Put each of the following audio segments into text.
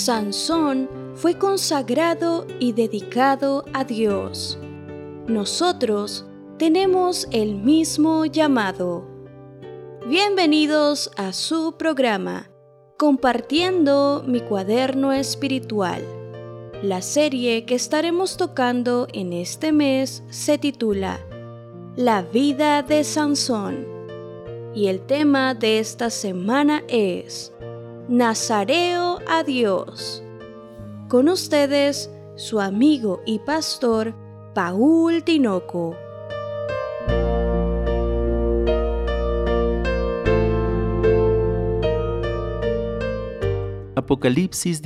Sansón fue consagrado y dedicado a Dios. Nosotros tenemos el mismo llamado. Bienvenidos a su programa, Compartiendo mi cuaderno espiritual. La serie que estaremos tocando en este mes se titula La vida de Sansón. Y el tema de esta semana es Nazareo a Dios. Con ustedes, su amigo y pastor, Paul Tinoco. Apocalipsis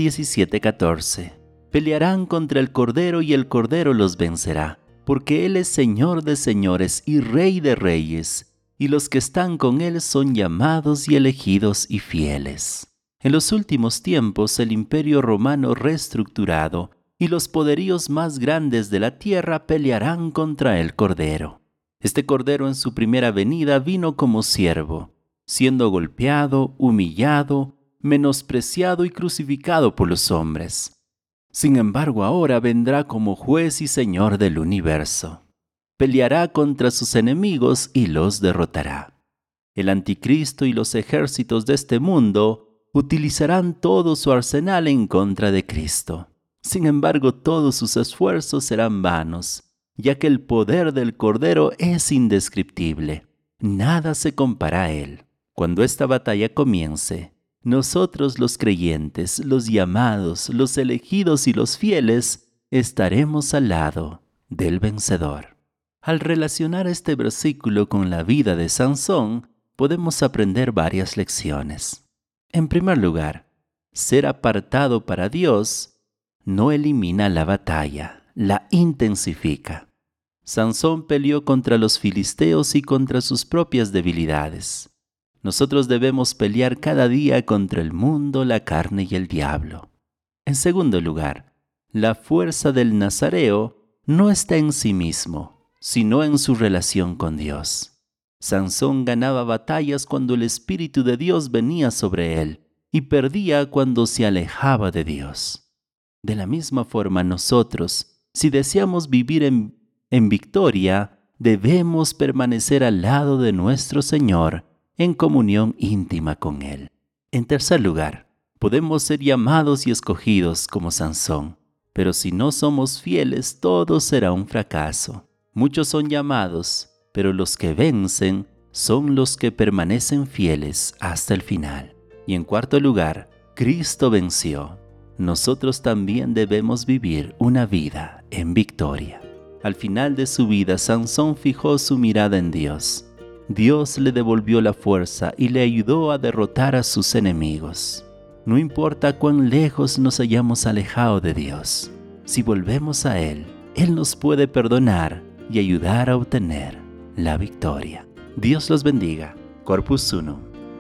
17:14. Pelearán contra el Cordero y el Cordero los vencerá, porque Él es Señor de señores y Rey de reyes, y los que están con Él son llamados y elegidos y fieles. En los últimos tiempos el imperio romano reestructurado y los poderíos más grandes de la tierra pelearán contra el Cordero. Este Cordero en su primera venida vino como siervo, siendo golpeado, humillado, menospreciado y crucificado por los hombres. Sin embargo, ahora vendrá como juez y señor del universo. Peleará contra sus enemigos y los derrotará. El anticristo y los ejércitos de este mundo utilizarán todo su arsenal en contra de Cristo. Sin embargo, todos sus esfuerzos serán vanos, ya que el poder del Cordero es indescriptible. Nada se compara a Él. Cuando esta batalla comience, nosotros los creyentes, los llamados, los elegidos y los fieles, estaremos al lado del vencedor. Al relacionar este versículo con la vida de Sansón, podemos aprender varias lecciones. En primer lugar, ser apartado para Dios no elimina la batalla, la intensifica. Sansón peleó contra los filisteos y contra sus propias debilidades. Nosotros debemos pelear cada día contra el mundo, la carne y el diablo. En segundo lugar, la fuerza del Nazareo no está en sí mismo, sino en su relación con Dios. Sansón ganaba batallas cuando el Espíritu de Dios venía sobre él y perdía cuando se alejaba de Dios. De la misma forma nosotros, si deseamos vivir en victoria, debemos permanecer al lado de nuestro Señor en comunión íntima con Él. En tercer lugar, podemos ser llamados y escogidos como Sansón, pero si no somos fieles, todo será un fracaso. Muchos son llamados, pero los que vencen son los que permanecen fieles hasta el final. Y en cuarto lugar, Cristo venció. Nosotros también debemos vivir una vida en victoria. Al final de su vida, Sansón fijó su mirada en Dios. Dios le devolvió la fuerza y le ayudó a derrotar a sus enemigos. No importa cuán lejos nos hayamos alejado de Dios, si volvemos a Él, Él nos puede perdonar y ayudar a obtener la victoria. Dios los bendiga. Corpus Unum.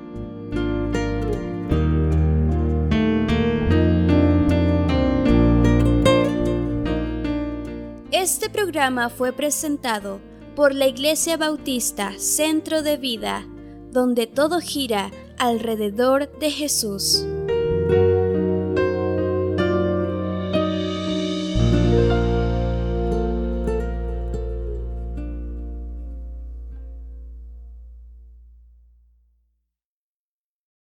Este programa fue presentado por la Iglesia Bautista Centro de Vida, donde todo gira alrededor de Jesús.